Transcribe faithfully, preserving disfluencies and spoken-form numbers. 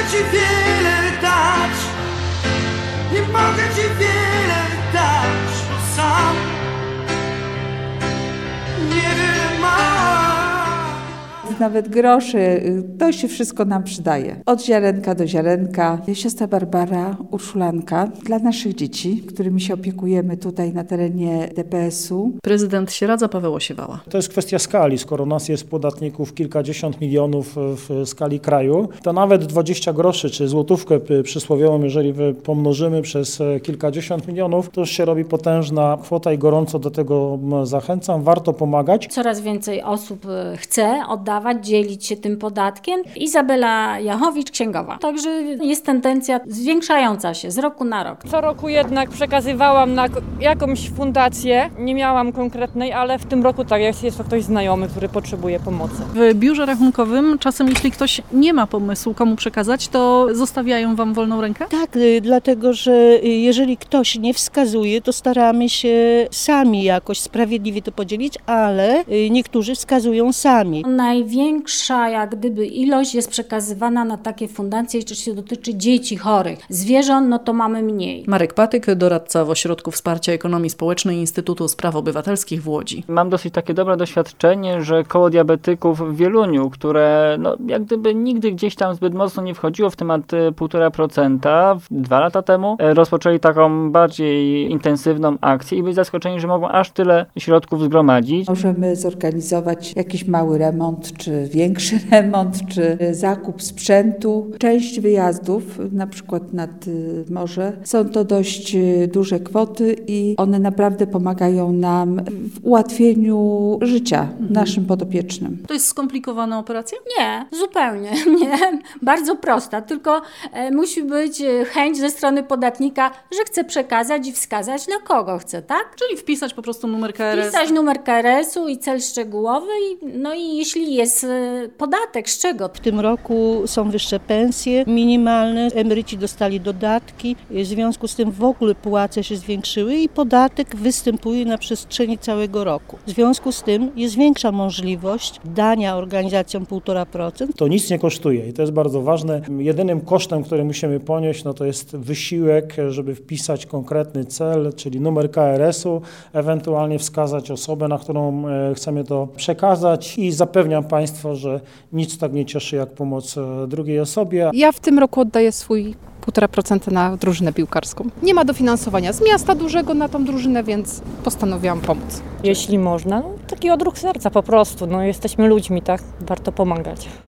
ci wiele dać, nie mogę ci wiele dać, bo sam niewiele mam. Nawet groszy, to się wszystko nam przydaje. Od ziarenka do ziarenka. Siostra Barbara, Urszulanka, dla naszych dzieci, którymi się opiekujemy tutaj na terenie D P S-u. Prezydent Sieradza Paweł Osiewała. To jest kwestia skali. Skoro nas jest podatników kilkadziesiąt milionów w skali kraju, to nawet dwadzieścia groszy, czy złotówkę przysłowiową, jeżeli pomnożymy przez kilkadziesiąt milionów, to już się robi potężna kwota i gorąco do tego zachęcam. Warto pomagać. Coraz więcej osób chce oddawać, dzielić się tym podatkiem. Izabela Jachowicz, księgowa. Także jest tendencja zwiększająca się z roku na rok. Co roku jednak przekazywałam na jakąś fundację, nie miałam konkretnej, ale w tym roku tak, jest, jest to ktoś znajomy, który potrzebuje pomocy. W biurze rachunkowym czasem, jeśli ktoś nie ma pomysłu, komu przekazać, to zostawiają Wam wolną rękę? Tak, dlatego że jeżeli ktoś nie wskazuje, to staramy się sami jakoś sprawiedliwie to podzielić, ale niektórzy wskazują sami. Największa jak gdyby ilość jest przekazywana na takie fundacje, jeśli się dotyczy dzieci chorych. Zwierząt, no to mamy mniej. Marek Patyk, doradca w Ośrodku Wsparcia Ekonomii Społecznej Instytutu Spraw Obywatelskich w Łodzi. Mam dosyć takie dobre doświadczenie, że koło diabetyków w Wieluniu, które no, jak gdyby nigdy gdzieś tam zbyt mocno nie wchodziło w temat półtora procenta, dwa lata temu rozpoczęli taką bardziej intensywną akcję i byli zaskoczeni, że mogą aż tyle środków zgromadzić. Możemy zorganizować jakiś mały remont, czy większy remont, czy zakup sprzętu. Część wyjazdów, na przykład nad morze, są to dość duże kwoty i one naprawdę pomagają nam w ułatwieniu życia mhm. naszym podopiecznym. To jest skomplikowana operacja? Nie, zupełnie nie. Bardzo prosta, tylko e, musi być chęć ze strony podatnika, że chce przekazać i wskazać, na kogo chce, tak? Czyli wpisać po prostu numer K R S. Wpisać numer K R S-u i cel szczegółowy, i, no i jeśli jest e, podatek, z czego? W tym roku są wyższe pensje minimalne, emeryci dostali dodatki, w związku z tym w ogóle płace się zwiększyły i podatek występuje na przestrzeni całego roku. W związku z tym jest większa możliwość dania organizacjom półtora procent. To nic nie kosztuje i to jest bardzo ważne. Jedynym kosztem, który musimy ponieść, no to jest wysiłek, żeby wpisać konkretny cel, czyli numer K R S-u, ewentualnie wskazać osobę, na którą chcemy to przekazać i zapewniam Państwa, że nic tak nie cieszy jak pomoc drugiej osobie. Ja w tym roku oddaję swój półtora procent na drużynę piłkarską. Nie ma dofinansowania z miasta dużego na tą drużynę, więc postanowiłam pomóc. Jeśli można, no, taki odruch serca po prostu. No, jesteśmy ludźmi, tak? Warto pomagać.